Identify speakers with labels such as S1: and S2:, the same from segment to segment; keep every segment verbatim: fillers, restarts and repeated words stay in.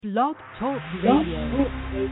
S1: Blog Talk Radio.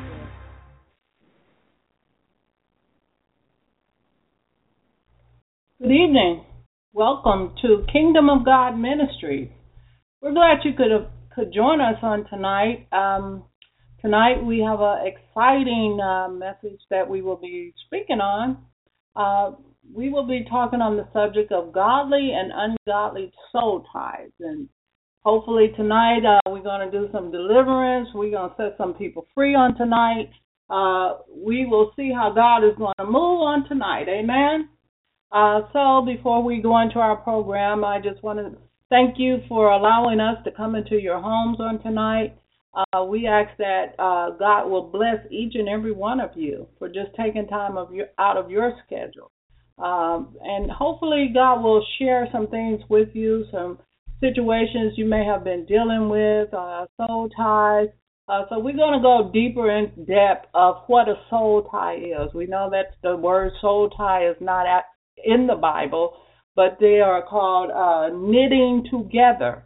S2: Good evening. Welcome to Kingdom of God Ministries. We're glad you could have, could join us on tonight. Um, tonight we have an exciting uh, message that we will be speaking on. Uh, we will be talking on the subject of godly and ungodly soul ties. And hopefully tonight uh, we're going to do some deliverance. We're going to set some people free on tonight. Uh, we will see how God is going to move on tonight. Amen. Uh, so before we go into our program, I just want to thank you for allowing us to come into your homes on tonight. Uh, we ask that uh, God will bless each and every one of you for just taking time of your, out of your schedule. Um, and hopefully God will share some things with you, some situations you may have been dealing with, uh, soul ties. Uh, so we're going to go deeper in depth of what a soul tie is. We know that the word soul tie is not at in the Bible, but they are called uh, knitting together.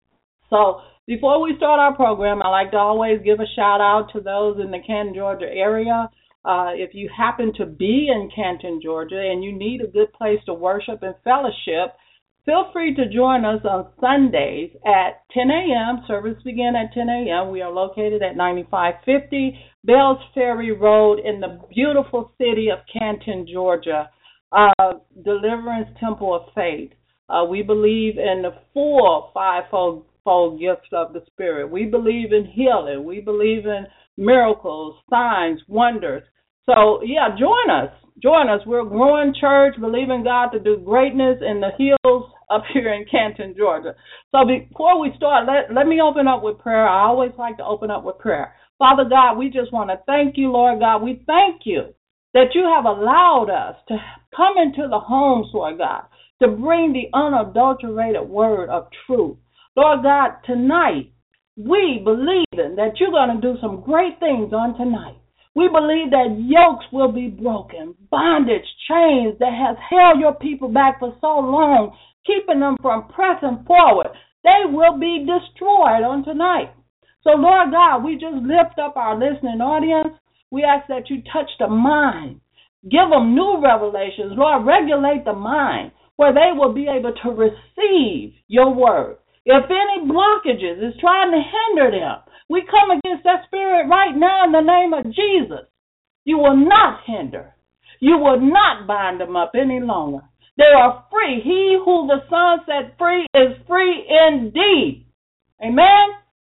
S2: So before we start our program, I like to always give a shout out to those in the Canton, Georgia area. Uh, if you happen to be in Canton, Georgia, and you need a good place to worship and fellowship, feel free to join us on Sundays at ten a.m. Service begin at ten a.m. We are located at ninety-five fifty Bells Ferry Road in the beautiful city of Canton, Georgia. Uh, Deliverance Temple of Faith. Uh, we believe in the full fivefold fold gifts of the Spirit. We believe in healing. We believe in miracles, signs, wonders. So, yeah, join us. Join us. We're a growing church, believing God to do greatness in the hills up here in Canton, Georgia. So before we start, let, let me open up with prayer. I always like to open up with prayer. Father God, we just want to thank you, Lord God. We thank you that you have allowed us to come into the homes, Lord God, to bring the unadulterated word of truth. Lord God, tonight, we believe in that you're going to do some great things on tonight. We believe that yokes will be broken, bondage, chains that has held your people back for so long, keeping them from pressing forward, they will be destroyed on tonight. So, Lord God, we just lift up our listening audience. We ask that you touch the mind. Give them new revelations. Lord, regulate the mind where they will be able to receive your word. If any blockages is trying to hinder them, we come against that spirit right now in the name of Jesus. You will not hinder. You will not bind them up any longer. They are free. He who the Son set free is free indeed. Amen?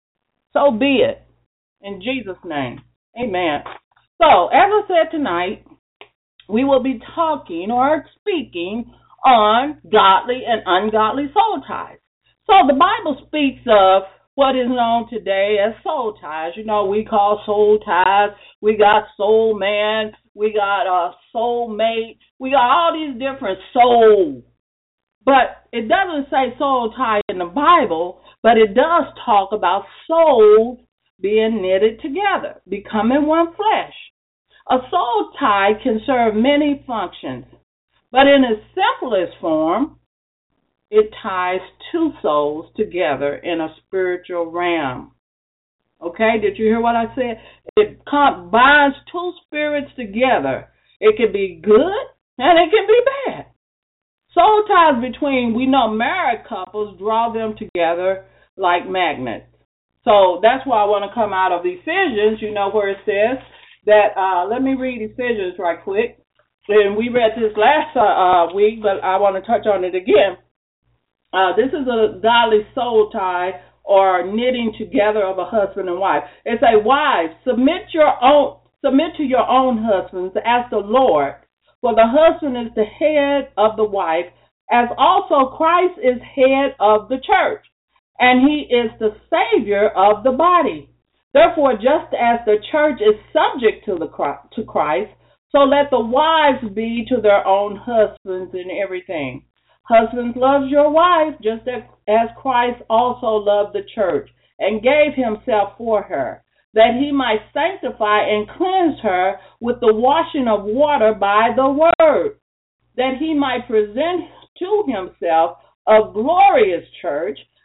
S2: So be it. In Jesus' name. Amen. So, as I said tonight, we will be talking or speaking on godly and ungodly soul ties. So, the Bible speaks of what is known today as soul ties. You know, we call soul ties, we got soul man, we got a soul mate, we got all these different souls. But it doesn't say soul tie in the Bible, but it does talk about souls being knitted together, becoming one flesh. A soul tie can serve many functions, but in its simplest form, it ties two souls together in a spiritual realm. Okay, did you hear what I said? It binds two spirits together. It can be good and it can be bad. Soul ties between, we know married couples draw them together like magnets. So that's why I want to come out of Ephesians, you know, where it says that, uh, let me read Ephesians right quick. And we read this last uh, uh, week, but I want to touch on it again. Uh, this is a godly soul tie or knitting together of a husband and wife. It's a wife, submit your own, submit to your own husbands as the Lord, for the husband is the head of the wife, as also Christ is head of the church. And he is the Savior of the body. Therefore, just as the church is subject to the to Christ, so let the wives be to their own husbands in everything. Husbands, love your wife, just as Christ also loved the church and gave himself for her, that he might sanctify and cleanse her with the washing of water by the word, that he might present to himself a glorious church,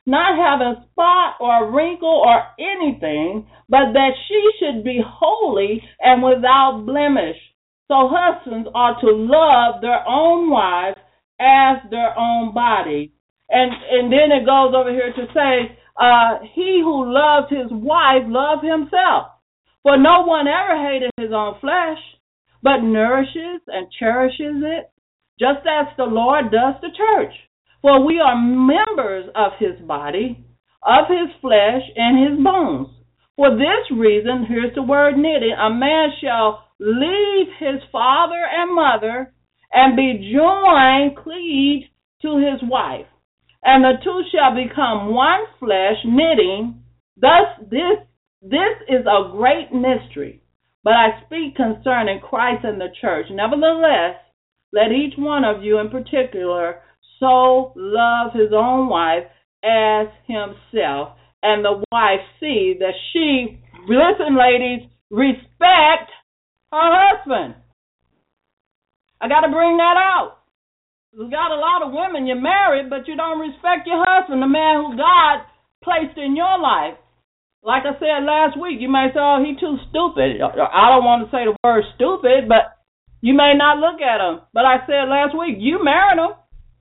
S2: not having spot or wrinkle or anything, but that she should be holy and without blemish. So husbands are to love their own wives as their own body. And and then it goes over here to say, uh, he who loves his wife loves himself. For no one ever hated his own flesh, but nourishes and cherishes it, just as the Lord does the church. For we are members of his body, of his flesh, and his bones. For this reason, here's the word knitting, a man shall leave his father and mother and be joined, cleaved to his wife. And the two shall become one flesh, knitting. Thus, this, this is a great mystery. But I speak concerning Christ and the church. Nevertheless, let each one of you in particular so love his own wife as himself, and the wife see that she, listen ladies, respect her husband. I got to bring that out. We've got a lot of women, you're married, but you don't respect your husband, the man who God placed in your life. Like I said last week, you may say, oh, he's too stupid. I don't want to say the word stupid, but you may not look at him. But I said last week, you married him.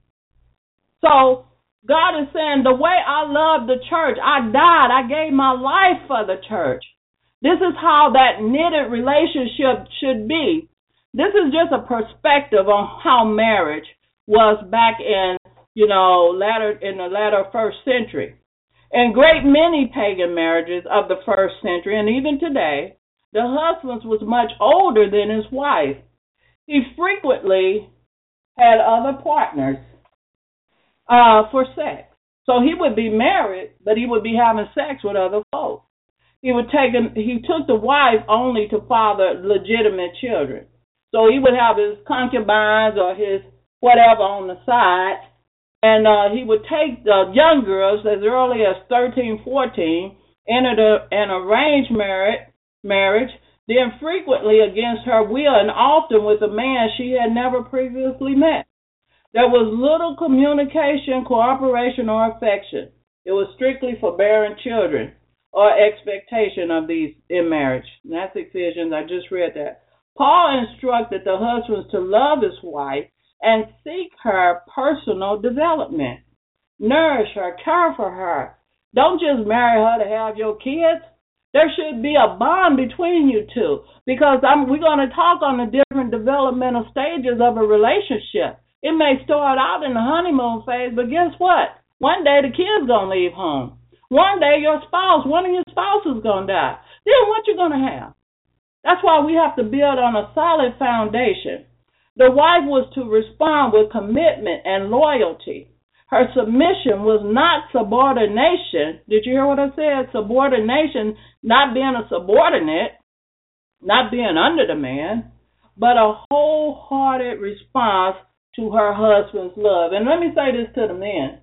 S2: So God is saying, the way I love the church, I died, I gave my life for the church. This is how that knitted relationship should be. This is just a perspective on how marriage was back in, you know, latter in the latter first century. In great many pagan marriages of the first century, and even today, the husband was much older than his wife. He frequently had other partners uh, for sex. So he would be married, but he would be having sex with other folks. He would take him, he took the wife only to father legitimate children. So he would have his concubines or his whatever on the side, and uh, he would take the young girls as early as thirteen, fourteen, entered a, an arranged marriage, marriage, then frequently against her will and often with a man she had never previously met. There was little communication, cooperation, or affection. It was strictly for bearing children or expectation of these in marriage. And that's Ephesians. I just read that. Paul instructed the husbands to love his wife and seek her personal development. Nourish her, care for her. Don't just marry her to have your kids. There should be a bond between you two, because I'm, we're going to talk on the different developmental stages of a relationship. It may start out in the honeymoon phase, but guess what? One day the kid's going to leave home. One day your spouse, one of your spouses is going to die. Then what you going to have? That's why we have to build on a solid foundation. The wife was to respond with commitment and loyalty. Her submission was not subordination. Did you hear what I said? Subordination, not being a subordinate, not being under the man, but a wholehearted response to her husband's love. And let me say this to the men.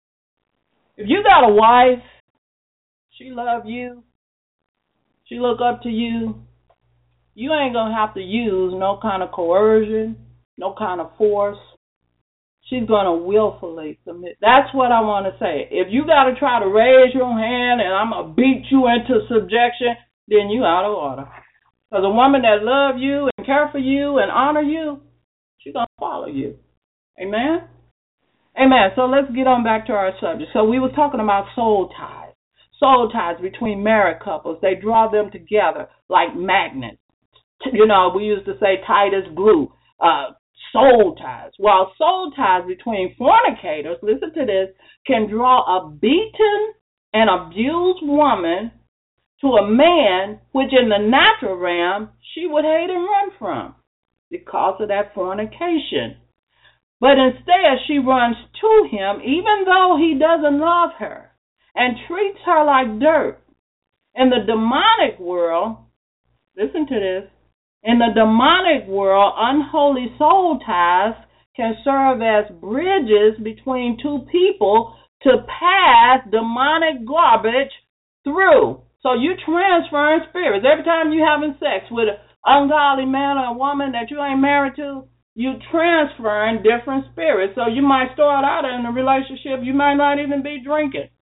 S2: If you got a wife, she love you, she look up to you, you ain't going to have to use no kind of coercion, no kind of force. She's going to willfully submit. That's what I want to say. If you got to try to raise your hand and I'm going to beat you into subjection, then you out of order. Because a woman that love you and care for you and honor you, she's going to follow you. Amen? Amen. So let's get on back to our subject. So we were talking about soul ties. Soul ties between married couples. They draw them together like magnets. You know, we used to say tight as glue. Uh, soul ties. While soul ties between fornicators, listen to this, can draw a beaten and abused woman to a man which in the natural realm she would hate and run from because of that fornication. But instead she runs to him even though he doesn't love her and treats her like dirt. In the demonic world, listen to this, in the demonic world, unholy soul ties can serve as bridges between two people to pass demonic garbage through. So you transferring spirits. Every time you having sex with an ungodly man or a woman that you ain't married to, you transferring different spirits. So you might start out in a relationship, you might not even be drinking.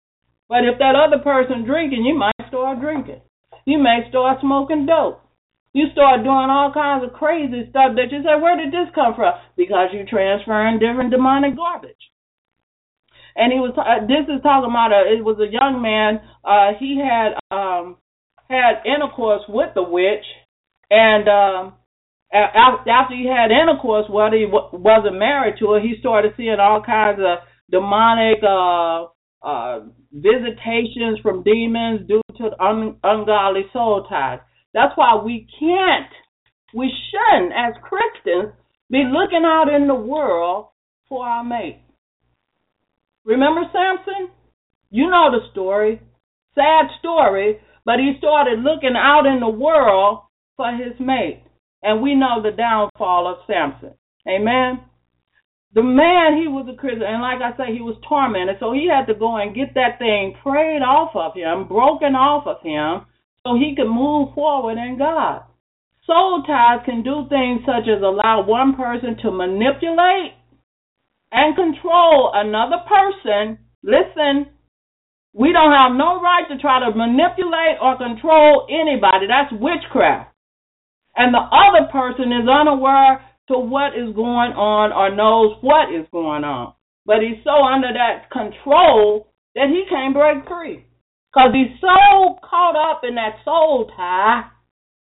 S2: But if that other person drinking, you might start drinking. You may start smoking dope. You start doing all kinds of crazy stuff that you say, where did this come from? Because you're transferring different demonic garbage. And he was. Uh, this is talking about a. It was a young man. Uh, he had um, had intercourse with the witch, and um, after he had intercourse, whether he w- wasn't married to her, he started seeing all kinds of demonic uh, uh, visitations from demons due to un- ungodly soul ties. That's why we can't, we shouldn't, as Christians, be looking out in the world for our mate. Remember Samson? You know the story. Sad story, but he started looking out in the world for his mate. And we know the downfall of Samson. Amen? The man, he was a Christian, and like I say, he was tormented, so he had to go and get that thing prayed off of him, broken off of him, so he could move forward in God. Soul ties can do things such as allow one person to manipulate and control another person. Listen, we don't have no right to try to manipulate or control anybody. That's witchcraft. And the other person is unaware to what is going on or knows what is going on. But he's so under that control that he can't break free. Because he's so caught up in that soul tie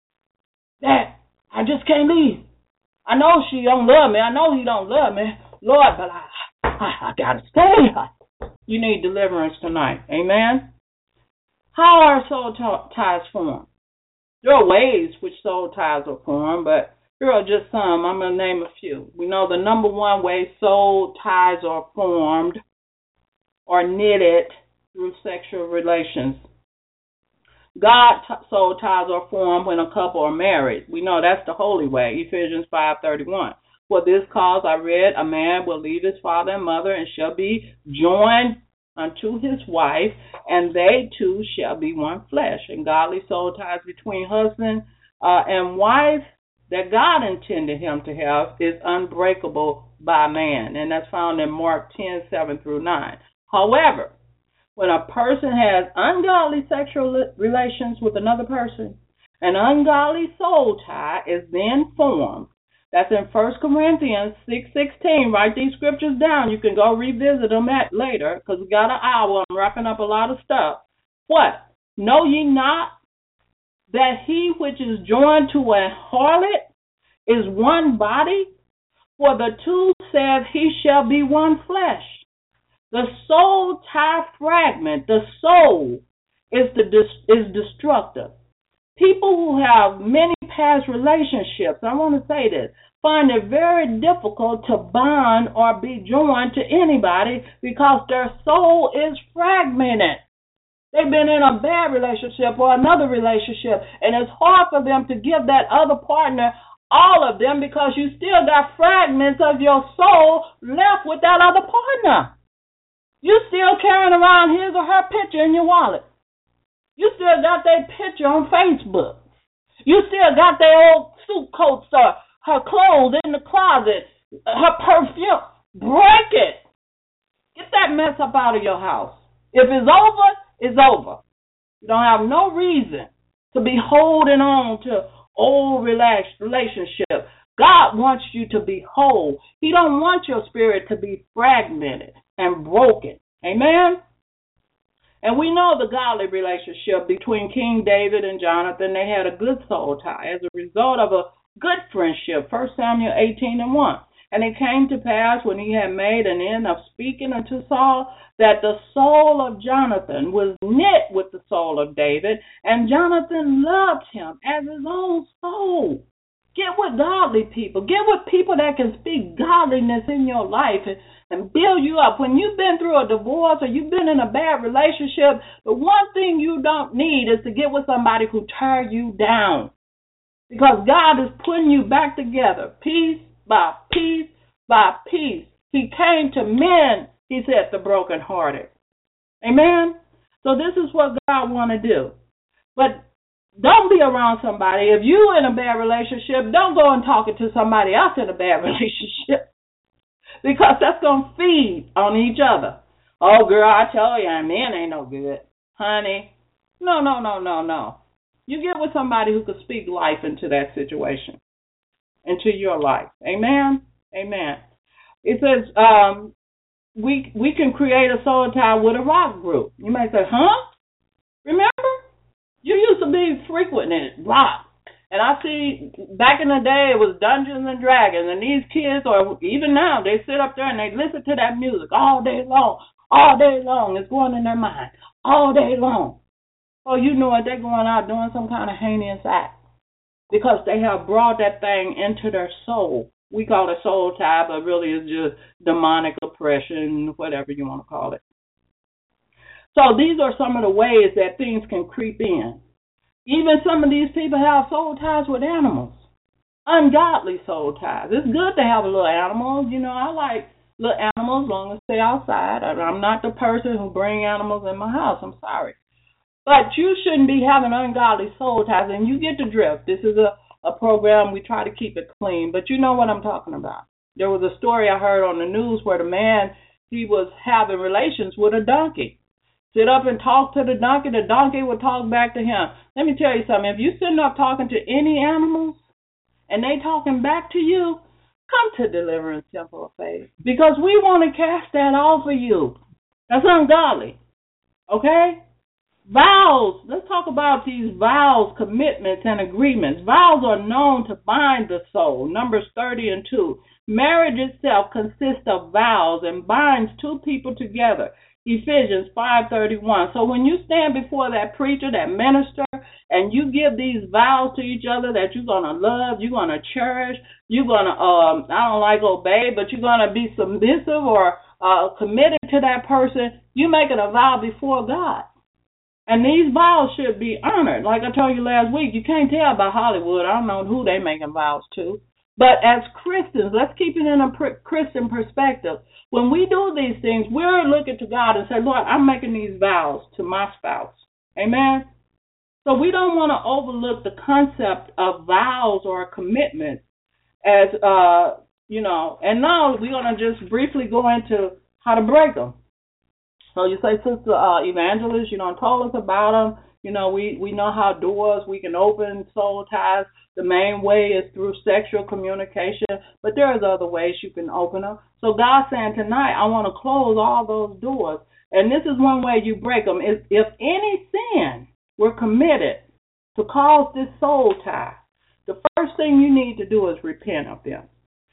S2: that I just can't leave. I know she don't love me. I know he don't love me. Lord, but I, I, I got to stay. You need deliverance tonight. Amen? How are soul t- ties formed? There are ways which soul ties are formed, but here are just some. I'm going to name a few. We know the number one way soul ties are formed or knitted through sexual relations. God t- soul ties are formed when a couple are married. We know that's the holy way, Ephesians five thirty-one. For this cause I read, a man will leave his father and mother and shall be joined unto his wife, and they two shall be one flesh. And godly soul ties between husband uh, and wife that God intended him to have is unbreakable by man. And that's found in Mark ten, seven through nine. However, when a person has ungodly sexual relations with another person, an ungodly soul tie is then formed. That's in First Corinthians six sixteen. Write these scriptures down. You can go revisit them at later because we got an hour. I'm wrapping up a lot of stuff. What? Know ye not that he which is joined to a harlot is one body? For the two said he shall be one flesh. The soul tie fragment, the soul, is the is destructive. People who have many past relationships, I want to say this, find it very difficult to bond or be joined to anybody because their soul is fragmented. They've been in a bad relationship or another relationship, and it's hard for them to give that other partner all of them because you still got fragments of your soul left with that other partner. You still carrying around his or her picture in your wallet. You still got that picture on Facebook. You still got their old suit coats or her clothes in the closet, her perfume. Break it. Get that mess up out of your house. If it's over, it's over. You don't have no reason to be holding on to old relaxed relationship. God wants you to be whole. He don't want your spirit to be fragmented and broken. Amen? And we know the godly relationship between King David and Jonathan. They had a good soul tie as a result of a good friendship. First Samuel eighteen and one. And it came to pass when he had made an end of speaking unto Saul that the soul of Jonathan was knit with the soul of David, and Jonathan loved him as his own soul. Get with godly people. Get with people that can speak godliness in your life and, and build you up. When you've been through a divorce or you've been in a bad relationship, the one thing you don't need is to get with somebody who tear you down. Because God is putting you back together, piece by piece by piece. He came to mend, he said, the brokenhearted. Amen? So this is what God want to do. But don't be around somebody. If you're in a bad relationship, don't go and talk to somebody else in a bad relationship because that's going to feed on each other. Oh, girl, I tell you, men ain't no good. Honey, no, no, no, no, no. You get with somebody who could speak life into that situation, into your life. Amen? Amen. It says, um, we we can create a soul tie with a rock group. You may say, huh? Remember? You used to be frequent in it, rock. And I see back in the day it was Dungeons and Dragons, and these kids, or even now, they sit up there and they listen to that music all day long, all day long. It's going in their mind all day long. Oh, you know it, they're going out doing some kind of heinous act because they have brought that thing into their soul. We call it soul tie, but really it's just demonic oppression, whatever you want to call it. So these are some of the ways that things can creep in. Even some of these people have soul ties with animals, ungodly soul ties. It's good to have a little animal. You know, I like little animals as long as they're outside. I'm not the person who bring animals in my house. I'm sorry. But you shouldn't be having ungodly soul ties, and you get the drift. This is a, a program. We try to keep it clean, but you know what I'm talking about. There was a story I heard on the news where the man, he was having relations with a donkey. Sit up and talk to the donkey, the donkey would talk back to him. Let me tell you something. If you're sitting up talking to any animals and they talking back to you, come to Deliverance Temple of Faith, because we want to cast that off of you. That's ungodly. Okay? Vows. Let's talk about these vows, commitments, and agreements. Vows are known to bind the soul. Numbers thirty and two. Marriage itself consists of vows and binds two people together. Ephesians five thirty-one. So when you stand before that preacher, that minister, and you give these vows to each other that you're going to love, you're going to cherish, you're going to, um, I don't like obey, but you're going to be submissive or uh, committed to that person, you're making a vow before God. And these vows should be honored. Like I told you last week, you can't tell by Hollywood. I don't know who they making vows to. But as Christians, let's keep it in a Christian perspective. When we do these things, we're looking to God and say, Lord, I'm making these vows to my spouse. Amen? So we don't want to overlook the concept of vows or commitments as, uh, you know, and now we're going to just briefly go into how to break them. So you say, Sister uh, Evangelist, you know, told us about them. You know, we, we know how doors we can open soul ties. The main way is through sexual communication, but there's other ways you can open them. So God's saying tonight, I want to close all those doors. And this is one way you break them. Is if any sin were committed to cause this soul tie, the first thing you need to do is repent of them.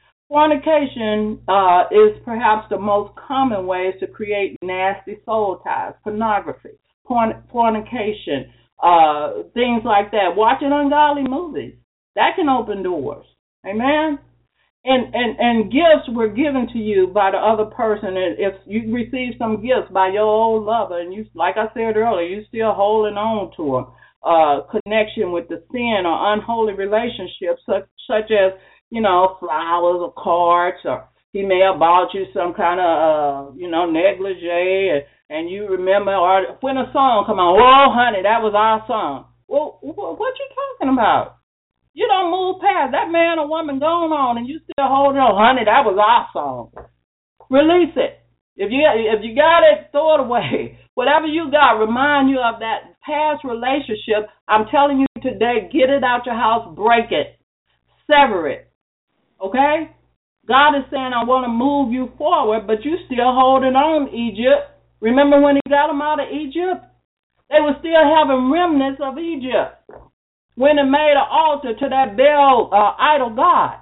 S2: Fornication uh, is perhaps the most common ways to create nasty soul ties. Pornography, porn, fornication, uh, things like that. Watching ungodly movies, that can open doors. Amen? And, and and gifts were given to you by the other person. And if you receive some gifts by your old lover, and you, like I said earlier, you still holding on to them, uh, connection with the sin or unholy relationships, such, such as, you know, flowers or cards, or he may have bought you some kind of, uh, you know, negligee, and, and you remember, or when a song come on, oh, honey, that was our song. Well, what you talking about? You don't move past that man or woman going on, and you still holding on, honey, that was our song. Release it. If you if you got it, throw it away. Whatever you got, remind you of that past relationship. I'm telling you today, get it out your house, break it, sever it. Okay? God is saying, I want to move you forward, but you still holding on, Egypt. Remember when he got them out of Egypt? They were still having remnants of Egypt when they made an altar to that Baal uh, idol god.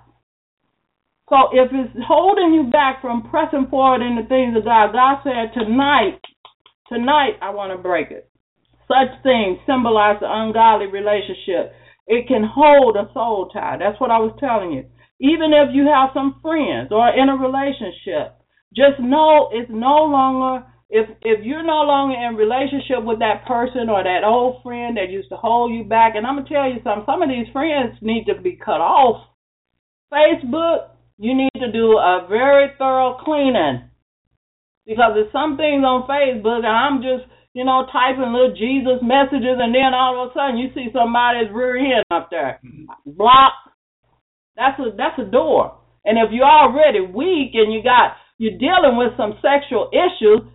S2: So if it's holding you back from pressing forward in the things of God, God said, tonight, tonight I want to break it. Such things symbolize the ungodly relationship. It can hold a soul tie. That's what I was telling you. Even if you have some friends or in a relationship, just know it's no longer, if if you're no longer in relationship with that person or that old friend that used to hold you back, and I'm going to tell you something, some of these friends need to be cut off. Facebook, you need to do a very thorough cleaning, because there's some things on Facebook, and I'm just, you know, typing little Jesus messages, and then all of a sudden you see somebody's rear end up there. Block. That's a that's a door. And if you're already weak and you got you're dealing with some sexual issues,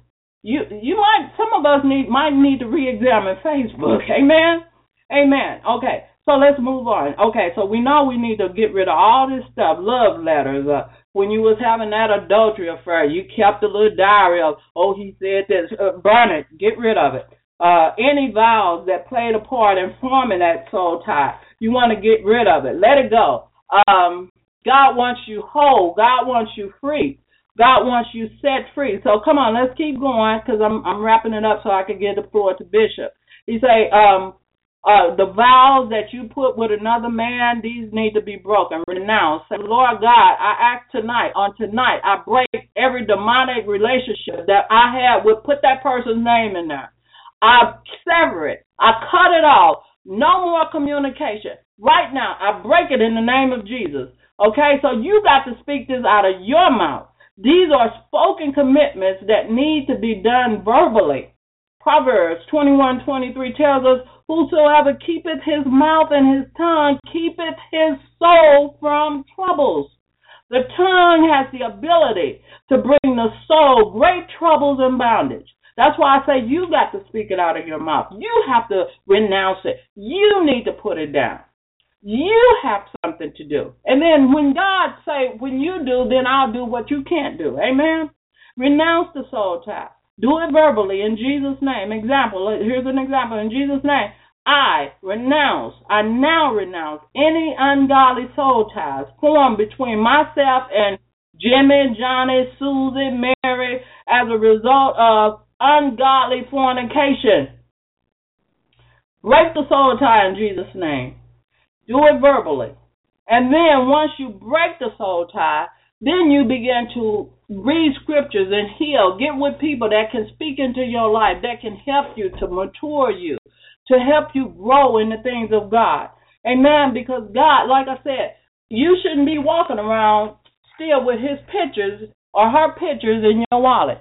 S2: You you might some of us need might need to re-examine Facebook. Amen. Amen. Okay, so let's move on. Okay, so we know we need to get rid of all this stuff. Love letters. Uh, when you was having that adultery affair, you kept a little diary of, oh, he said this. Uh, burn it. Get rid of it. Uh, any vows that played a part in forming that soul tie, you want to get rid of it. Let it go. Um, God wants you whole. God wants you free. God wants you set free. So come on, let's keep going because I'm I'm wrapping it up so I can give the floor to Bishop. He say, um, uh, the vows that you put with another man, these need to be broken, renounced. Say, Lord God, I ask tonight, on tonight, I break every demonic relationship that I had with, put that person's name in there. I sever it. I cut it off. No more communication. Right now, I break it in the name of Jesus. Okay, so you got to speak this out of your mouth. These are spoken commitments that need to be done verbally. Proverbs twenty-one twenty-three tells us, whosoever keepeth his mouth and his tongue keepeth his soul from troubles. The tongue has the ability to bring the soul great troubles and bondage. That's why I say you got to speak it out of your mouth. You have to renounce it. You need to put it down. You have something to do. And then when God say, when you do, then I'll do what you can't do. Amen? Renounce the soul tie. Do it verbally in Jesus' name. Example, here's an example. In Jesus' name, I renounce, I now renounce any ungodly soul ties formed between myself and Jimmy, Johnny, Susie, Mary as a result of ungodly fornication. Break the soul tie in Jesus' name. Do it verbally. And then once you break the soul tie, then you begin to read scriptures and heal. Get with people that can speak into your life, that can help you to mature you, to help you grow in the things of God. Amen. Because God, like I said, you shouldn't be walking around still with his pictures or her pictures in your wallet.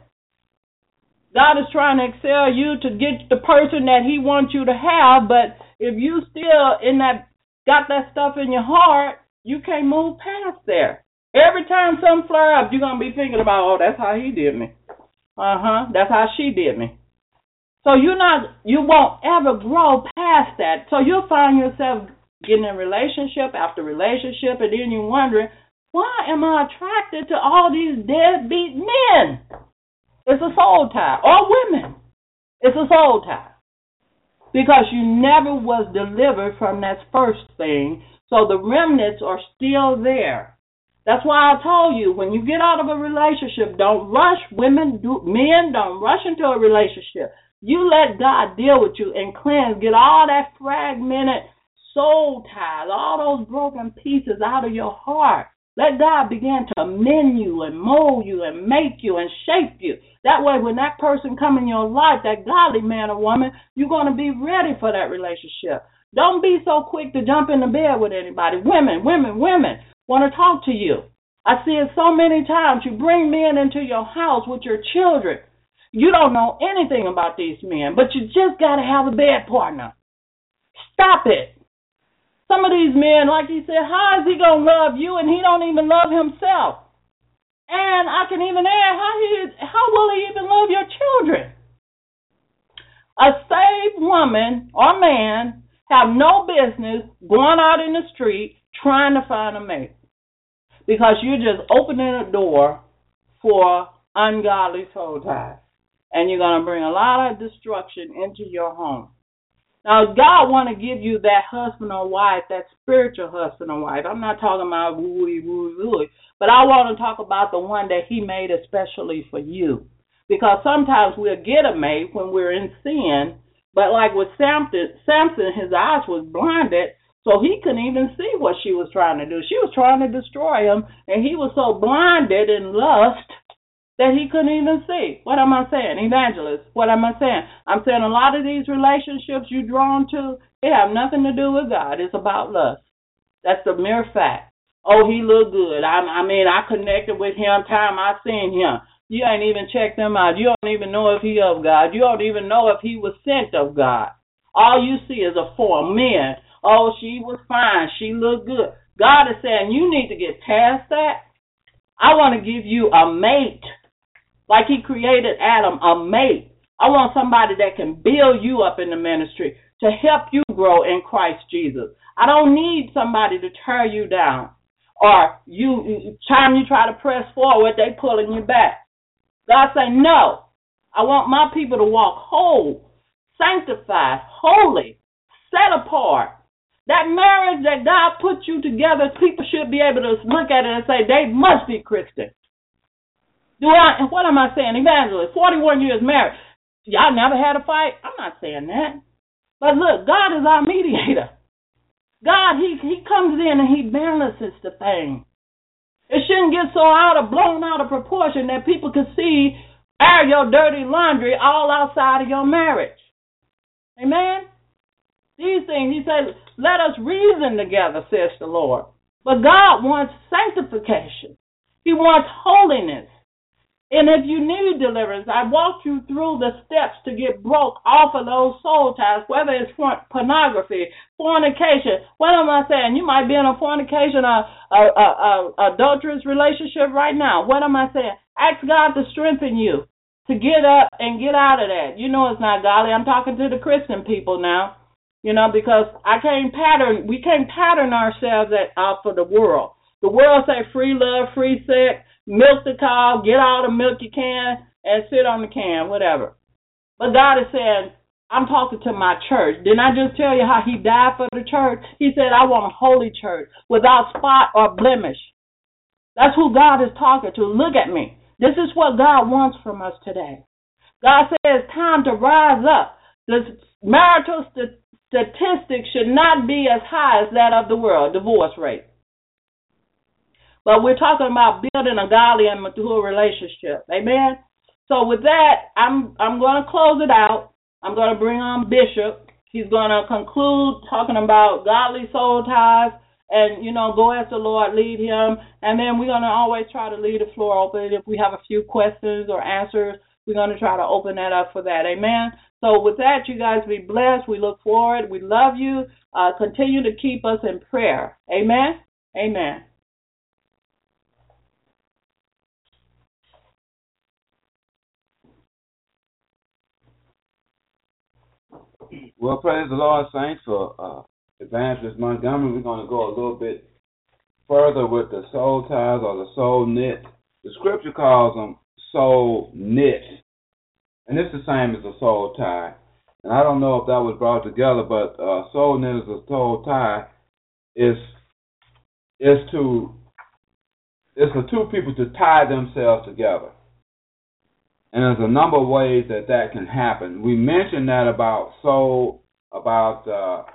S2: God is trying to excel you to get the person that he wants you to have, but if you still in that got that stuff in your heart, you can't move past there. Every time something flare up, you're going to be thinking about, oh, that's how he did me. Uh-huh, that's how she did me. So you're not, you won't ever grow past that. So you'll find yourself getting in relationship after relationship, and then you're wondering, why am I attracted to all these deadbeat men? It's a soul tie. Or women. It's a soul tie. Because you never was delivered from that first thing, so the remnants are still there. That's why I told you, when you get out of a relationship, don't rush. Women, do, men, don't rush into a relationship. You let God deal with you and cleanse, get all that fragmented soul ties, all those broken pieces out of your heart. Let God begin to mend you and mold you and make you and shape you. That way, when that person come in your life, that godly man or woman, you're going to be ready for that relationship. Don't be so quick to jump into bed with anybody. Women, women, women want to talk to you. I see it so many times. You bring men into your house with your children. You don't know anything about these men, but you just got to have a bed partner. Stop it. Some of these men, like he said, how is he going to love you and he don't even love himself? And I can even add, how he is, how will he even love your children? A saved woman or man have no business going out in the street trying to find a mate, because you're just opening a door for ungodly soul ties, and you're going to bring a lot of destruction into your home. Now, God want to give you that husband or wife, that spiritual husband or wife. I'm not talking about wooey, wooey, wooey, but I want to talk about the one that he made especially for you. Because sometimes we'll get a mate when we're in sin, but like with Samson, Samson, his eyes was blinded, so he couldn't even see what she was trying to do. She was trying to destroy him, and he was so blinded in lust that he couldn't even see. What am I saying? Evangelist, what am I saying? I'm saying a lot of these relationships you're drawn to, they have nothing to do with God. It's about lust. That's the mere fact. Oh, he looked good. I, I mean, I connected with him time I seen him. You ain't even checked him out. You don't even know if he of God. You don't even know if he was sent of God. All you see is a form. Men, oh, she was fine. She looked good. God is saying you need to get past that. I want to give you a mate. like he created Adam, a mate. I want somebody that can build you up in the ministry to help you grow in Christ Jesus. I don't need somebody to tear you down, or you, time you try to press forward, they pulling you back. God say, no. I want my people to walk whole, sanctified, holy, set apart. That marriage that God put you together, people should be able to look at it and say they must be Christian. Do I? What am I saying? Evangelist, forty-one years married. Y'all never had a fight? I'm not saying that. But look, God is our mediator. God, he, he comes in and he balances the thing. It shouldn't get so out of blown out of proportion that people can see air your dirty laundry all outside of your marriage. Amen? These things, he said, let us reason together, says the Lord. But God wants sanctification. He wants holiness. And if you need deliverance, I walked you through the steps to get broke off of those soul ties, whether it's pornography, fornication. What am I saying? You might be in a fornication, a, a, a, a adulterous relationship right now. What am I saying? Ask God to strengthen you to get up and get out of that. You know it's not godly. I'm talking to the Christian people now, you know, because I can't pattern, we can't pattern ourselves at, out for the world. The world say free love, free sex. Milk the cow, get all the milk you can, and sit on the can, whatever. But God is saying, I'm talking to my church. Didn't I just tell you how he died for the church? He said, I want a holy church without spot or blemish. That's who God is talking to. Look at me. This is what God wants from us today. God says it's time to rise up. The marital st- statistics should not be as high as that of the world, divorce rate. But we're talking about building a godly and mature relationship. Amen? So with that, I'm I'm going to close it out. I'm going to bring on Bishop. He's going to conclude talking about godly soul ties and, you know, go as the Lord lead him. And then we're going to always try to leave the floor open. If we have a few questions or answers, we're going to try to open that up for that. Amen? So with that, you guys be blessed. We look forward. We love you. Uh, continue to keep us in prayer. Amen? Amen.
S3: Well, praise the Lord, saints, for uh, Evangelist Montgomery. We're going to go a little bit further with the soul ties or the soul knit. The scripture calls them soul knit, and it's the same as a soul tie. And I don't know if that was brought together, but uh, soul knit as a soul tie is is to it's for two people to tie themselves together. And there's a number of ways that that can happen. We mentioned that about soul, about uh,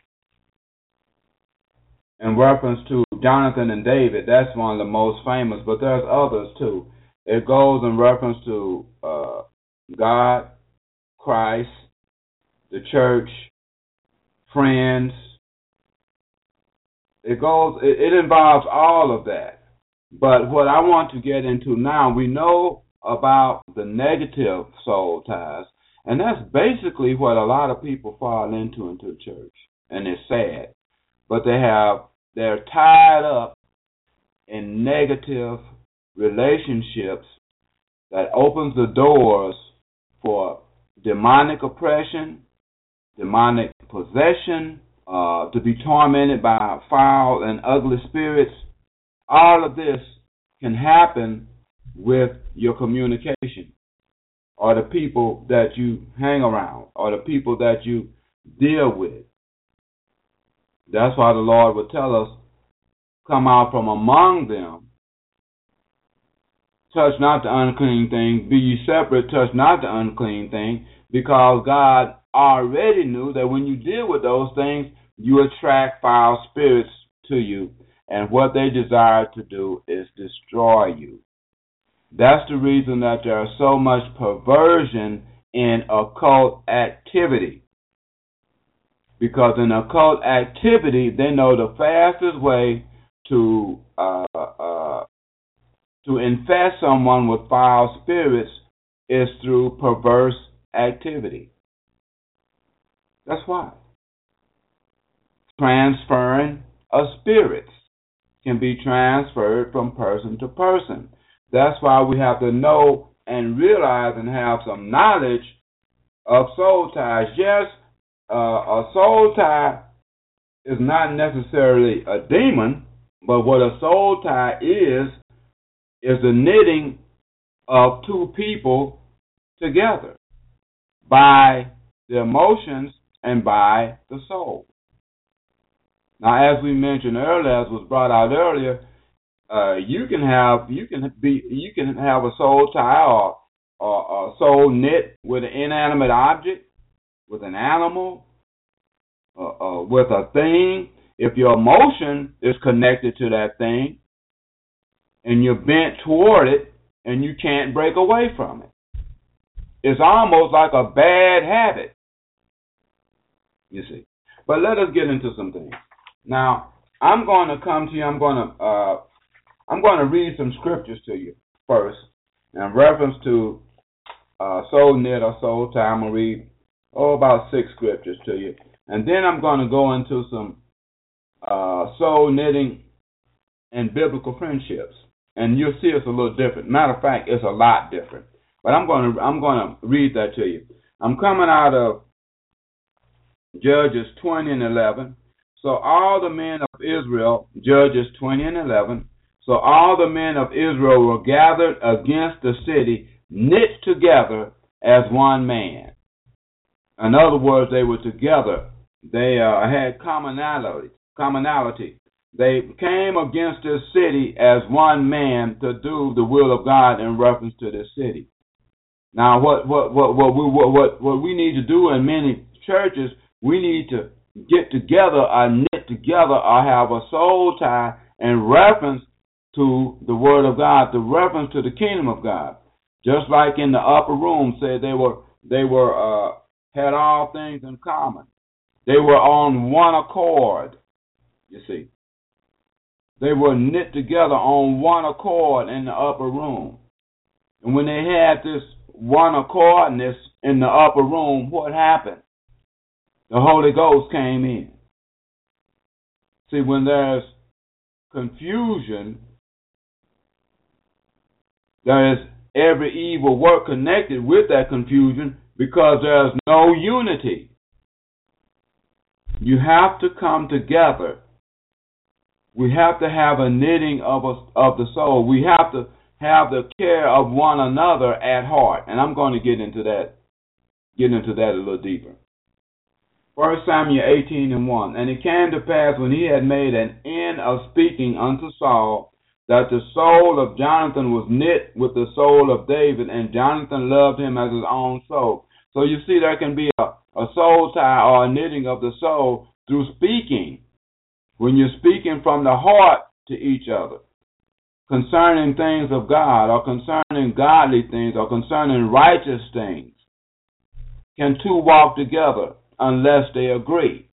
S3: in reference to Jonathan and David. That's one of the most famous, but there's others too. It goes in reference to uh, God, Christ, the church, friends. It goes. It, it involves all of that. But what I want to get into now, we know about the negative soul ties, and that's basically what a lot of people fall into into the church, and it's sad, but they have they're tied up in negative relationships that opens the doors for demonic oppression, demonic possession, uh, to be tormented by foul and ugly spirits. All of this can happen with your communication, or the people that you hang around, or the people that you deal with. That's why the Lord would tell us, come out from among them, touch not the unclean thing, be ye separate, touch not the unclean thing, because God already knew that when you deal with those things, you attract foul spirits to you, and what they desire to do is destroy you. That's the reason that there's so much perversion in occult activity. Because in occult activity, they know the fastest way to uh, uh, to infest someone with foul spirits is through perverse activity. That's why. Transferring of spirits can be transferred from person to person. That's why we have to know and realize and have some knowledge of soul ties. Yes, uh, a soul tie is not necessarily a demon, but what a soul tie is, is the knitting of two people together by the emotions and by the soul. Now, as we mentioned earlier, as was brought out earlier, uh, you can have you can be you can have a soul tie or, or a soul knit with an inanimate object, with an animal, uh, uh, with a thing. If your emotion is connected to that thing, and you're bent toward it, and you can't break away from it, it's almost like a bad habit. You see. But let us get into some things. Now, I'm going to come to you. I'm going to uh, I'm going to read some scriptures to you first, in reference to uh, soul knit or soul tie. I'm going to read oh about six scriptures to you, and then I'm going to go into some uh, soul knitting and biblical friendships, and you'll see it's a little different. Matter of fact, it's a lot different. But I'm going to I'm going to read that to you. I'm coming out of Judges twenty and eleven. So all the men of Israel, Judges twenty and eleven, so all the men of Israel were gathered against the city, knit together as one man. In other words, they were together. They uh, had commonality. Commonality. They came against this city as one man to do the will of God in reference to this city. Now, what what what what we what what, what we need to do in many churches, we need to get together, or knit together, or have a soul tie in reference to the Word of God, the reference to the kingdom of God. Just like in the upper room, said they were they were uh, had all things in common. They were on one accord. You see, they were knit together on one accord in the upper room. And when they had this one accordness in the upper room, what happened? The Holy Ghost came in. See, when there's confusion, there is every evil work connected with that confusion, because there's no unity. You have to come together. We have to have a knitting of a, of the soul. We have to have the care of one another at heart. And I'm going to get into that, get into that a little deeper. First Samuel eighteen and one. And it came to pass, when he had made an end of speaking unto Saul, that the soul of Jonathan was knit with the soul of David, and Jonathan loved him as his own soul. So you see, there can be a, a soul tie or a knitting of the soul through speaking. When you're speaking from the heart to each other, concerning things of God, or concerning godly things, or concerning righteous things, can two walk together unless they agree?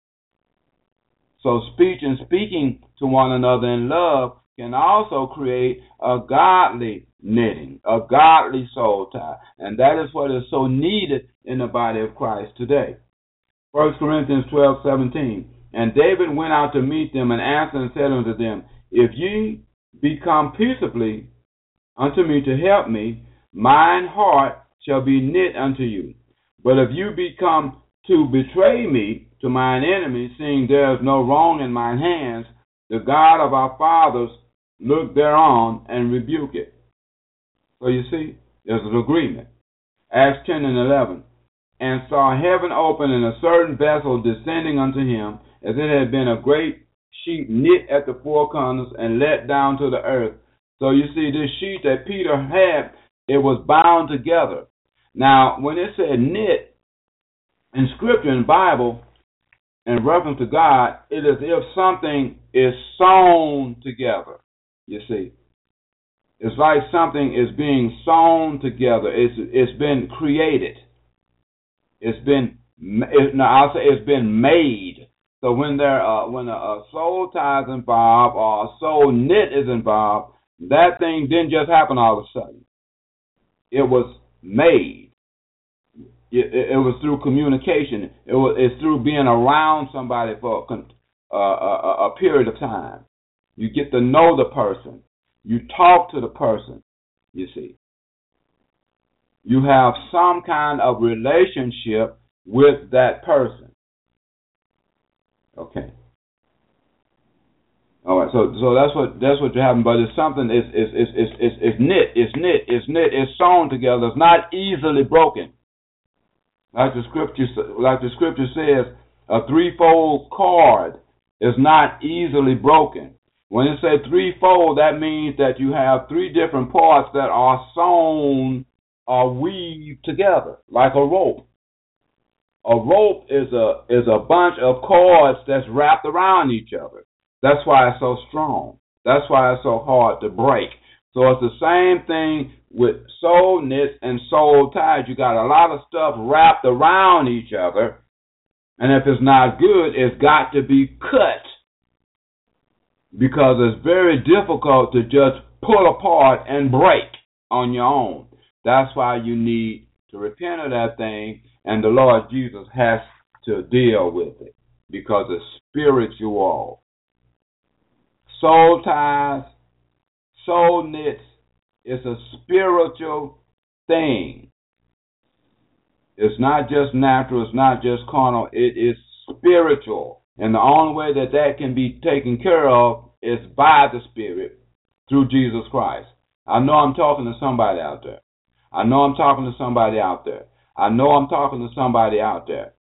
S3: So speech and speaking to one another in love can also create a godly knitting, a godly soul tie. And that is what is so needed in the body of Christ today. First Corinthians twelve seventeen. And David went out to meet them, and answered and said unto them, If ye be come peaceably unto me to help me, mine heart shall be knit unto you. But if you be come to betray me to mine enemies, seeing there is no wrong in mine hands, the God of our fathers look thereon and rebuke it. So you see, there's an agreement. Acts ten and eleven. And saw heaven open, and a certain vessel descending unto him, as it had been a great sheet knit at the four corners and let down to the earth. So you see, this sheet that Peter had, it was bound together. Now, when it said knit in Scripture, in the Bible, in reference to God, it is as if something is sewn together. You see, it's like something is being sewn together. It's it's been created. It's been, it, no, I'll say it's been made. So when there, uh, when a, a soul tie is involved, or a soul knit is involved, that thing didn't just happen all of a sudden. It was made. It, it, it was through communication. It was it's through being around somebody for a, a, a period of time. You get to know the person. You talk to the person. You see. you have some kind of relationship with that person. Okay. All right. So so that's what that's what you're having. But it's something. It's it's it's it's it's, it's knit. It's knit. It's knit. It's sewn together. It's not easily broken. Like the scripture like the scripture says, a threefold cord is not easily broken. When it says threefold, that means that you have three different parts that are sewn or weaved together, like a rope. A rope is a is a bunch of cords that's wrapped around each other. That's why it's so strong. That's why it's so hard to break. So it's the same thing with soul knits and soul ties. You got a lot of stuff wrapped around each other, and if it's not good, it's got to be cut. Because it's very difficult to just pull apart and break on your own. That's why you need to repent of that thing, and the Lord Jesus has to deal with it because it's spiritual. Soul ties, soul knits, it's a spiritual thing. It's not just natural, it's not just carnal, it is spiritual. And the only way that that can be taken care of is by the Spirit through Jesus Christ. I know I'm talking to somebody out there. I know I'm talking to somebody out there. I know I'm talking to somebody out there.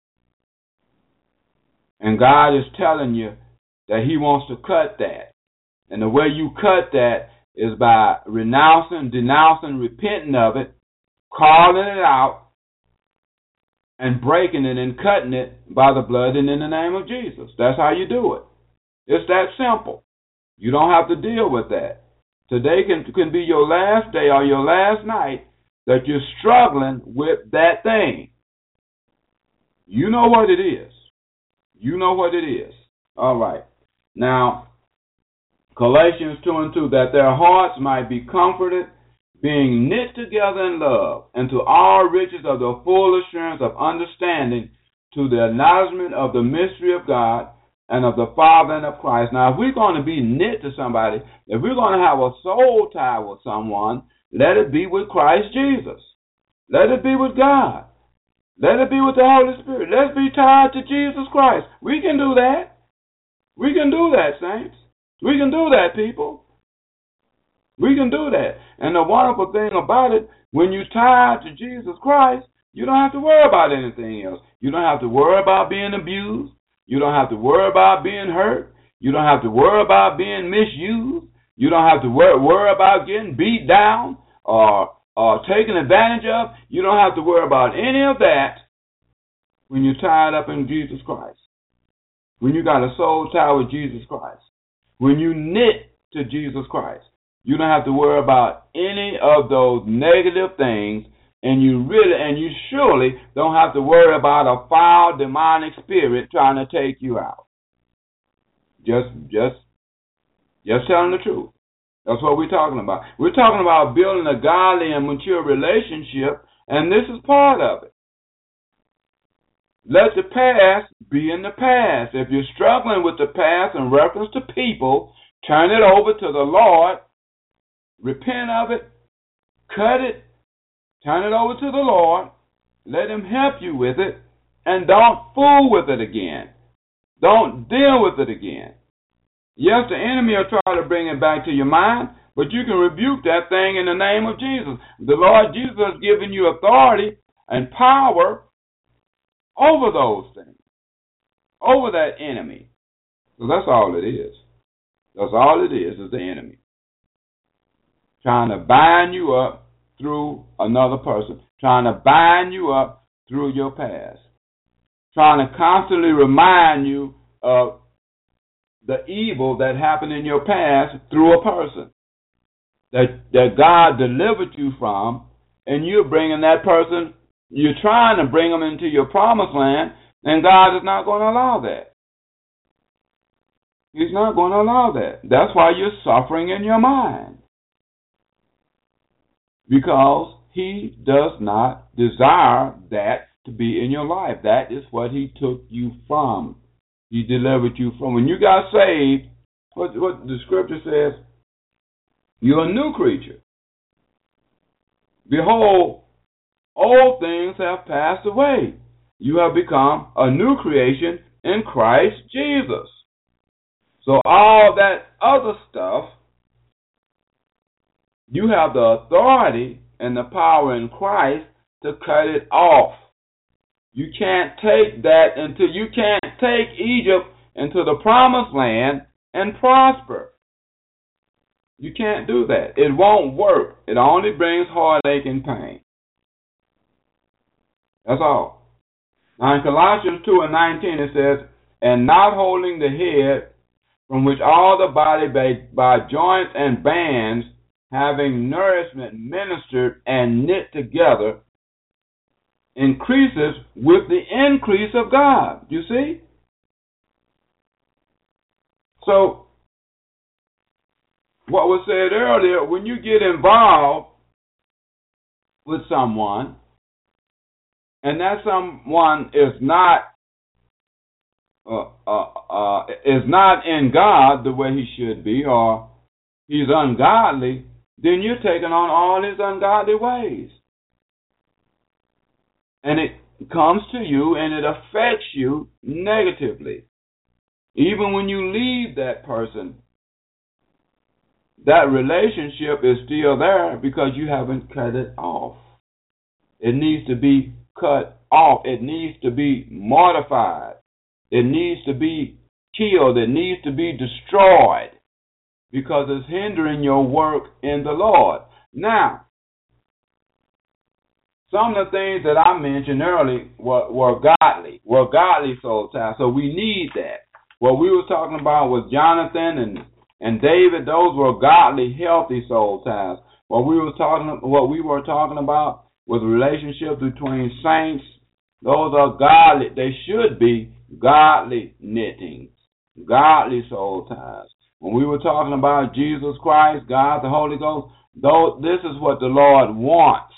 S3: And God is telling you that He wants to cut that. And the way you cut that is by renouncing, denouncing, repenting of it, calling it out, and breaking it and cutting it by the blood and in the name of Jesus. That's how you do it. It's that simple. You don't have to deal with that. Today can, can be your last day or your last night that you're struggling with that thing. You know what it is. You know what it is. All right. Now, Galatians two and two, that their hearts might be comforted, being knit together in love, and to all riches of the full assurance of understanding, to the acknowledgement of the mystery of God and of the Father and of Christ. Now, if we're going to be knit to somebody, if we're going to have a soul tie with someone, let it be with Christ Jesus. Let it be with God. Let it be with the Holy Spirit. Let's be tied to Jesus Christ. We can do that. We can do that, saints. We can do that, people. We can do that. And the wonderful thing about it, when you tie to Jesus Christ, you don't have to worry about anything else. You don't have to worry about being abused. You don't have to worry about being hurt. You don't have to worry about being misused. You don't have to worry, worry about getting beat down or, or taken advantage of. You don't have to worry about any of that when you're tied up in Jesus Christ. When you got a soul tie with Jesus Christ. When you knit to Jesus Christ. You don't have to worry about any of those negative things, and you really and you surely don't have to worry about a foul demonic spirit trying to take you out. Just just just telling the truth. That's what we're talking about. We're talking about building a godly and mature relationship, and this is part of it. Let the past be in the past. If you're struggling with the past in reference to people, turn it over to the Lord. Repent of it, cut it, turn it over to the Lord, let Him help you with it, and don't fool with it again. Don't deal with it again. Yes, the enemy will try to bring it back to your mind, but you can rebuke that thing in the name of Jesus. The Lord Jesus has given you authority and power over those things, over that enemy. So that's all it is. That's all it is, is the enemy. Trying to bind you up through another person. Trying to bind you up through your past. Trying to constantly remind you of the evil that happened in your past through a person. That, that God delivered you from, and you're bringing that person, you're trying to bring them into your promised land, and God is not going to allow that. He's not going to allow that. That's why you're suffering in your mind. Because He does not desire that to be in your life. That is what He took you from. He delivered you from. When you got saved, what, what the scripture says, you're a new creature. Behold, old things have passed away. You have become a new creation in Christ Jesus. So all that other stuff, you have the authority and the power in Christ to cut it off. You can't take that until you can't take Egypt into the promised land and prosper. You can't do that. It won't work. It only brings heartache and pain. That's all. Now in Colossians two and nineteen it says, and not holding the head, from which all the body by, by joints and bands, having nourishment ministered and knit together, increases with the increase of God. You see? So, what was said earlier, when you get involved with someone, and that someone is not uh, uh, uh, is not in God the way he should be, or he's ungodly, then you're taking on all his ungodly ways. And it comes to you and it affects you negatively. Even when you leave that person, that relationship is still there because you haven't cut it off. It needs to be cut off. It needs to be mortified. It needs to be killed. It needs to be destroyed because it's hindering your work in the Lord. Now, some of the things that I mentioned earlier were, were godly, were godly soul ties. So we need that. What we were talking about was Jonathan and, and David. Those were godly, healthy soul ties. What we were talking, what we were talking about was relationships between saints. Those are godly. They should be godly knittings, godly soul ties. When we were talking about Jesus Christ, God, the Holy Ghost, though, this is what the Lord wants.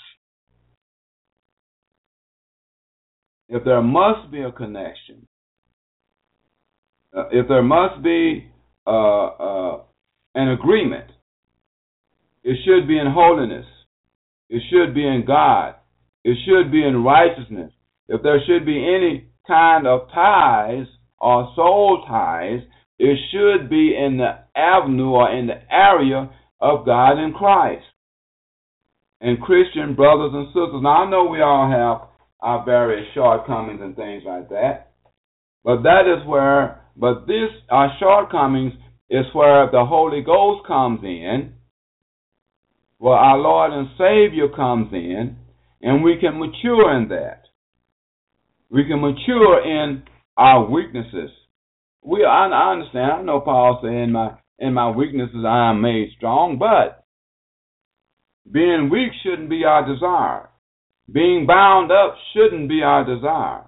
S3: If there must be a connection, uh, if there must be uh, uh, an agreement, it should be in holiness. It should be in God. It should be in righteousness. If there should be any kind of ties or soul ties, it should be in the avenue or in the area of God in Christ. And Christian brothers and sisters, now I know we all have our various shortcomings and things like that, but that is where, but this, our shortcomings is where the Holy Ghost comes in, where our Lord and Savior comes in, and we can mature in that. We can mature in our weaknesses. We, I, I understand. I know Paul said, in my in my weaknesses I am made strong, but being weak shouldn't be our desire. Being bound up shouldn't be our desire.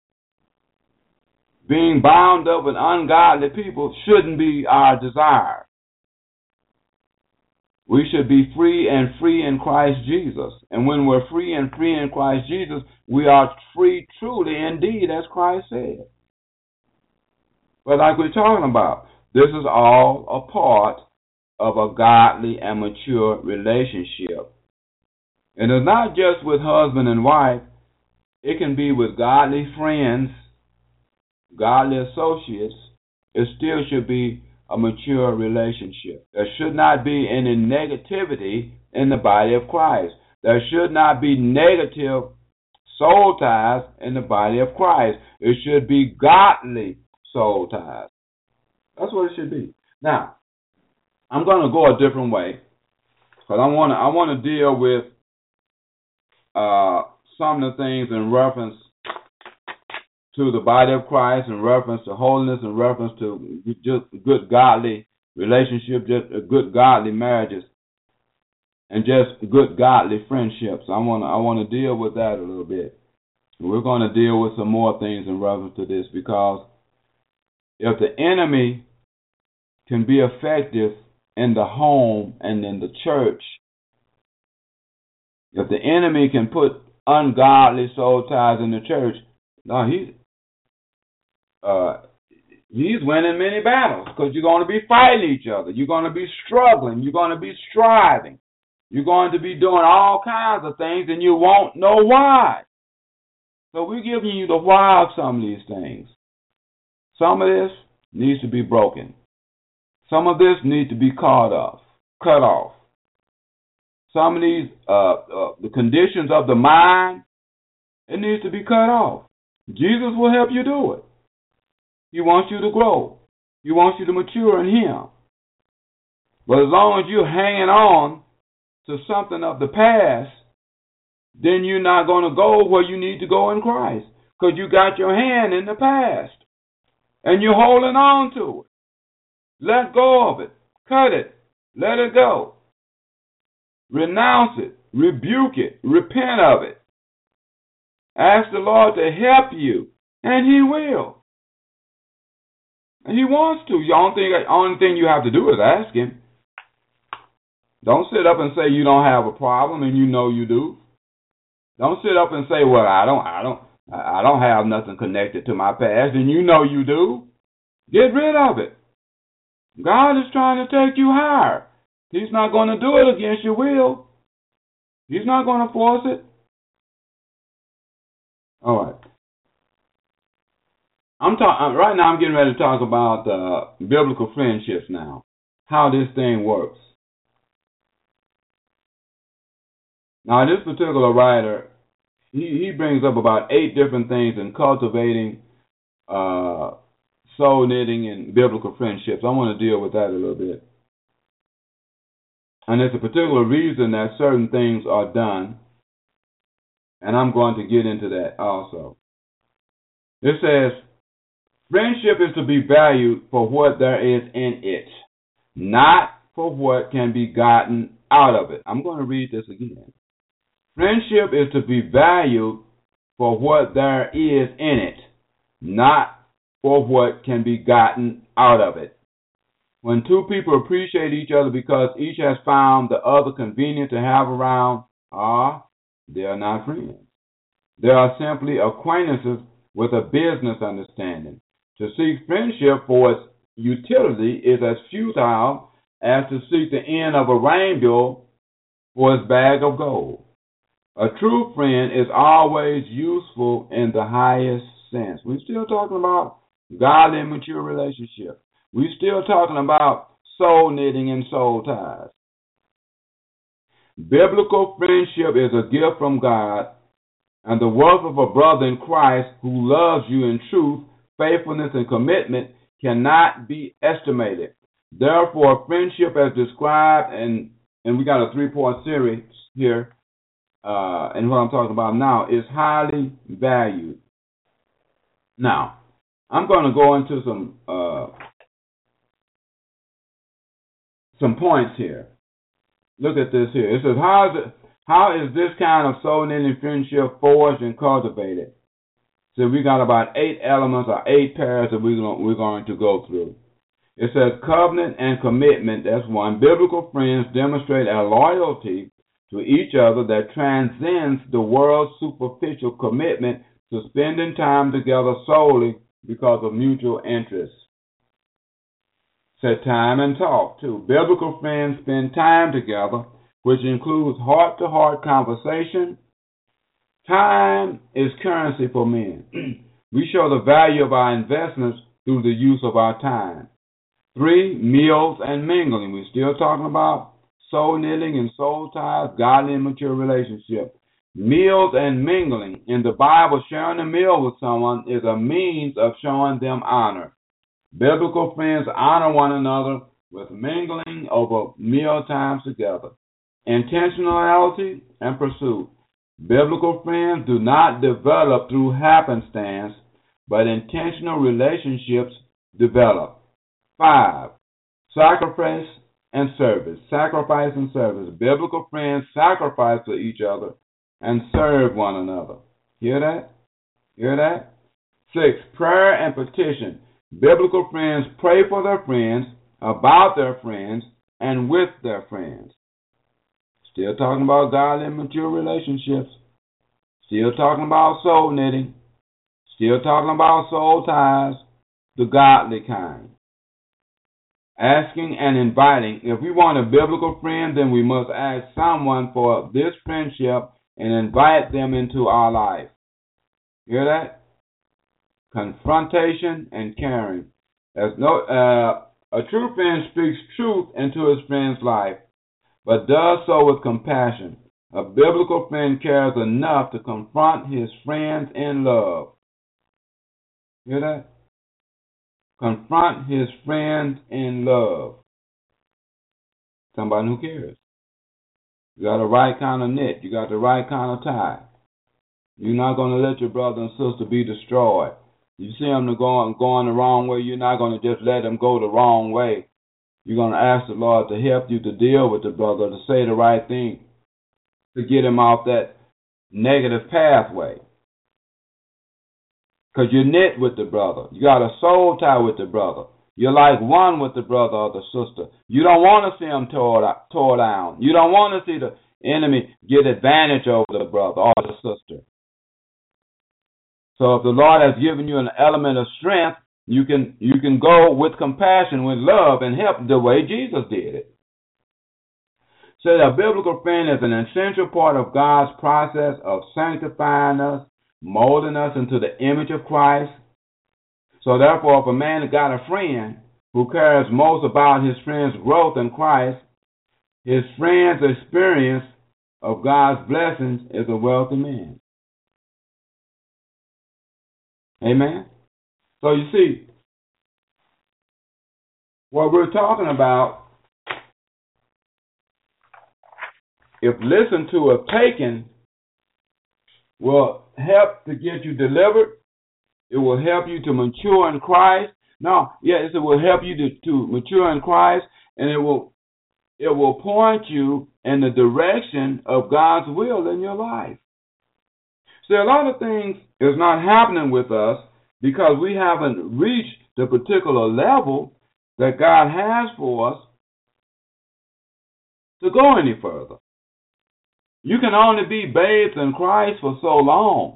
S3: Being bound up with ungodly people shouldn't be our desire. We should be free and free in Christ Jesus. And when we're free and free in Christ Jesus, we are free truly indeed, as Christ said. But like we're talking about, this is all a part of a godly and mature relationship. And it's not just with husband and wife. It can be with godly friends, godly associates. It still should be a mature relationship. There should not be any negativity in the body of Christ. There should not be negative soul ties in the body of Christ. It should be godly soul ties. That's what it should be. Now, I'm going to go a different way because I want to I want to deal with uh, some of the things in reference to the body of Christ, in reference to holiness, in reference to just good godly relationships, just good godly marriages, and just good godly friendships. I want to I want to deal with that a little bit. We're going to deal with some more things in reference to this, because if the enemy can be effective in the home and in the church, if the enemy can put ungodly soul ties in the church, no, he's uh, he's winning many battles, because you're going to be fighting each other. You're going to be struggling. You're going to be striving. You're going to be doing all kinds of things and you won't know why. So we're giving you the why of some of these things. Some of this needs to be broken. Some of this needs to be cut off. Cut off. Some of these, uh, uh, the conditions of the mind, it needs to be cut off. Jesus will help you do it. He wants you to grow. He wants you to mature in Him. But as long as you're hanging on to something of the past, then you're not going to go where you need to go in Christ, because you got your hand in the past and you're holding on to it. Let go of it. Cut it. Let it go. Renounce it. Rebuke it. Repent of it. Ask the Lord to help you, and He will. And He wants to. The only thing, the only thing you have to do is ask Him. Don't sit up and say you don't have a problem and you know you do. Don't sit up and say, well, I don't, I don't, I don't have nothing connected to my past, and you know you do. Get rid of it. God is trying to take you higher. He's not going to do it against your will. He's not going to force it. All right. I'm talking right now. I'm getting ready to talk about uh, biblical friendships now. How this thing works. Now, this particular writer, he, he brings up about eight different things in cultivating uh, soul knitting and biblical friendships. I want to deal with that a little bit. And there's a particular reason that certain things are done, and I'm going to get into that also. It says, friendship is to be valued for what there is in it, not for what can be gotten out of it. I'm going to read this again. Friendship is to be valued for what there is in it, not for what can be gotten out of it. When two people appreciate each other because each has found the other convenient to have around, ah, they are not friends. They are simply acquaintances with a business understanding. To seek friendship for its utility is as futile as to seek the end of a rainbow for its bag of gold. A true friend is always useful in the highest sense. We're still talking about godly and mature relationships. We're still talking about soul knitting and soul ties. Biblical friendship is a gift from God, and the worth of a brother in Christ who loves you in truth, faithfulness, and commitment cannot be estimated. Therefore, friendship as described, and, and we got a three-point series here, uh, and what I'm talking about now, is highly valued. Now, I'm going to go into some uh, some points here. Look at this here. It says, how is, it, how is this kind of soul knitting friendship forged and cultivated? So we got about eight elements or eight pairs that we're going, we're going to go through. It says covenant and commitment. That's one. Biblical friends demonstrate a loyalty to each other that transcends the world's superficial commitment to spending time together solely because of mutual interest. Set time and talk, too. Biblical friends spend time together, which includes heart-to-heart conversation. Time is currency for men. We show the value of our investments through the use of our time. Three, meals and mingling. We're still talking about soul knitting and soul ties, godly and mature relationship. Meals and mingling. In the Bible, sharing a meal with someone is a means of showing them honor. Biblical friends honor one another with mingling over meal times together. Intentionality and pursuit. Biblical friends do not develop through happenstance, but intentional relationships develop. Five, sacrifice and service. Sacrifice and service. Biblical friends sacrifice for each other and serve one another. Hear that? Hear that? Six, prayer and petition. Biblical friends pray for their friends, about their friends, and with their friends. Still talking about godly and mature relationships. Still talking about soul knitting. Still talking about soul ties, the godly kind. asking and inviting. If we want a biblical friend, then we must ask someone for this friendship and invite them into our life. Hear that? Confrontation and caring. There's no, uh, a true friend speaks truth into his friend's life, but does so with compassion. A biblical friend cares enough to confront his friends in love. Hear that? Confront his friends in love. Somebody who cares. You got the right kind of knit. You got the right kind of tie. You're not going to let your brother and sister be destroyed. You see them going, going the wrong way, you're not going to just let them go the wrong way. You're going to ask the Lord to help you to deal with the brother, to say the right thing, to get him off that negative pathway. Because you're knit with the brother. You got a soul tie with the brother. You're like one with the brother or the sister. You don't want to see them tore, tore down. You don't want to see the enemy get advantage over the brother or the sister. So if the Lord has given you an element of strength, you can you can go with compassion, with love, and help the way Jesus did it. So a biblical friend is an essential part of God's process of sanctifying us, molding us into the image of Christ. So therefore, if a man has got a friend who cares most about his friend's growth in Christ, his friend's experience of God's blessings is a wealthy man. Amen? So you see, what we're talking about, if listened to, if taken, will help to get you delivered. It will help you to mature in Christ. No, yes, it will help you to, to mature in Christ, and it will it will point you in the direction of God's will in your life. See, a lot of things is not happening with us because we haven't reached the particular level that God has for us to go any further. You can only be bathed in Christ for so long.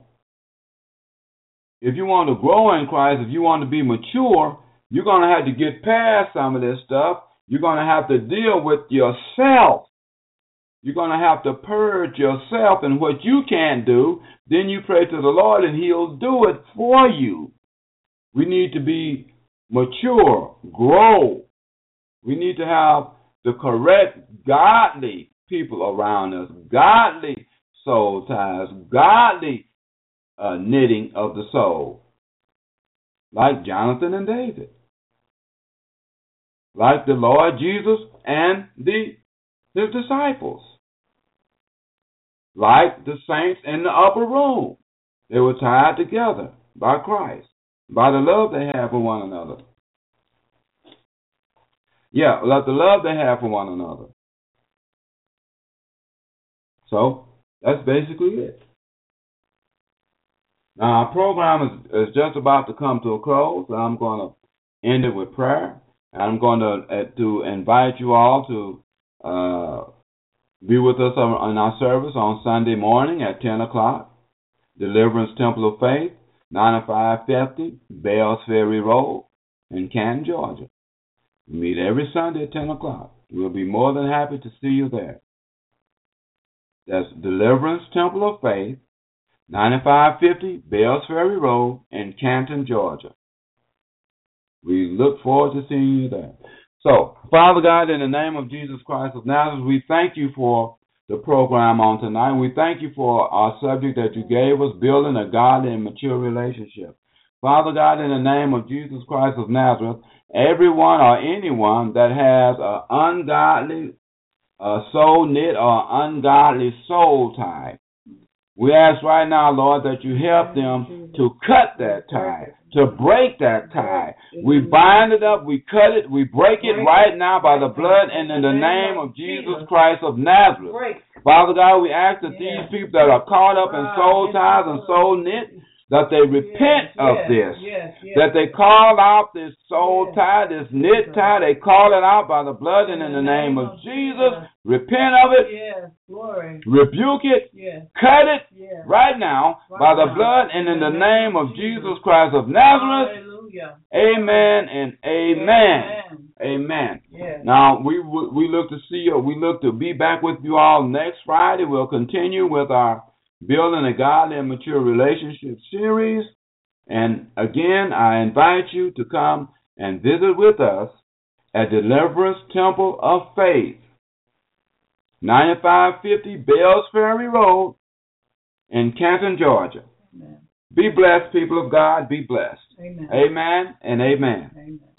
S3: If you want to grow in Christ, if you want to be mature, you're going to have to get past some of this stuff. You're going to have to deal with yourself. You're going to have to purge yourself, and what you can't do, then you pray to the Lord and He'll do it for you. We need to be mature, grow. We need to have the correct, godly people around us, godly soul ties, godly uh, knitting of the soul, like Jonathan and David, like the Lord Jesus and the his disciples, like the saints in the upper room. They were tied together by Christ, by the love they have for one another. Yeah, like the love they have for one another. So, that's basically it. Now, our program is, is just about to come to a close. I'm going to end it with prayer. And I'm going to, uh, to invite you all to uh, be with us on, on our service on Sunday morning at ten o'clock. Deliverance Temple of Faith, ninety-five fifty Bells Ferry Road in Canton, Georgia. We meet every Sunday at ten o'clock. We'll be more than happy to see you there. That's Deliverance Temple of Faith, ninety-five fifty Bells Ferry Road in Canton, Georgia. We look forward to seeing you there. So, Father God, in the name of Jesus Christ of Nazareth, we thank you for the program on tonight. We thank you for our subject that you gave us, building a godly and mature relationship. Father God, in the name of Jesus Christ of Nazareth, everyone or anyone that has an ungodly uh, soul knit or ungodly soul tie, we ask right now, Lord, that you help them to cut that tie, to break that tie. We bind it up, we cut it, we break it right now by the blood and in the name of Jesus Christ of Nazareth. Father God, we ask that these people that are caught up in soul ties and soul knit, that they repent of this, that they call out this soul tie, this knit tie, they call it out by the blood and in the name of Jesus. Repent of it, rebuke it, cut it right now by the blood and in the name of Jesus Christ of Nazareth.
S2: Hallelujah.
S3: Amen and amen.
S2: Amen.
S3: Amen.
S2: Yes.
S3: Now we we look to see you. We look to be back with you all next Friday. We'll continue with our Building a Godly and Mature Relationship series. And again, I invite you to come and visit with us at Deliverance Temple of Faith, ninety-five fifty Bells Ferry Road in Canton, Georgia.
S2: Amen.
S3: Be blessed, people of God. Be blessed.
S2: Amen.
S3: Amen and amen.
S2: Amen.